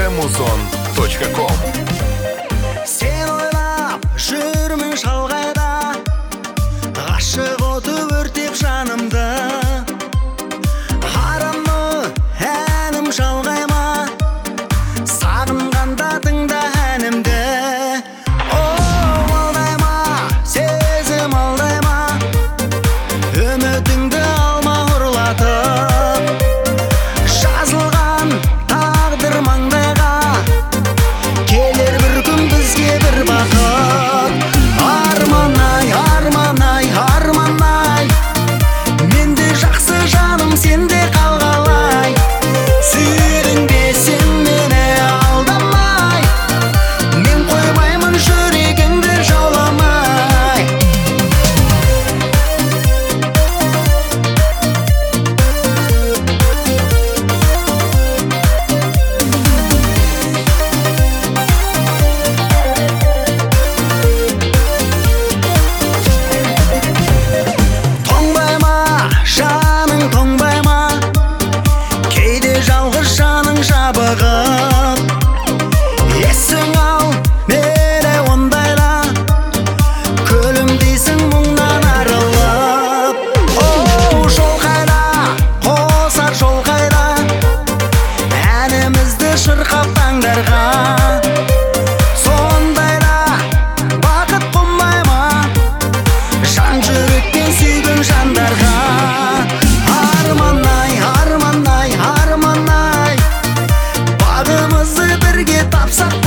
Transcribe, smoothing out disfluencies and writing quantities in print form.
muzon.com. Sen ойлап жүрмін шалғайда, ғашық оты өртеп жанымды. Арамы әнім шалғайма, сағынғанда тыңда әнімді. Алдайма, сезім алдайма, үмітіңді алма ұрлатып. Жазылған тағдыр маңдайға, келер бір күн бізге бір бақыт. Арман-ай, арман-ай, арман-ай, менде жақсы жаным, сенде қалғалай. Сүйдің бе сен мені алдамай, мен қоймаймын жүрегіңді жауламай. Тоңбайма, жаның тоңбайма, кейде жалғыз жаның жабығып. Есің ал, мені ондайла, күлімдейсің мұңнан арылып. Жол қайда, қосар жол қайда, әнімізді шырқап таңдарға. Сондайда бақыт қонбай ма, жан жүректен сүйген жандарға. Арман-ай, арман-ай, арман-ай, бағымызды бірге тапсақ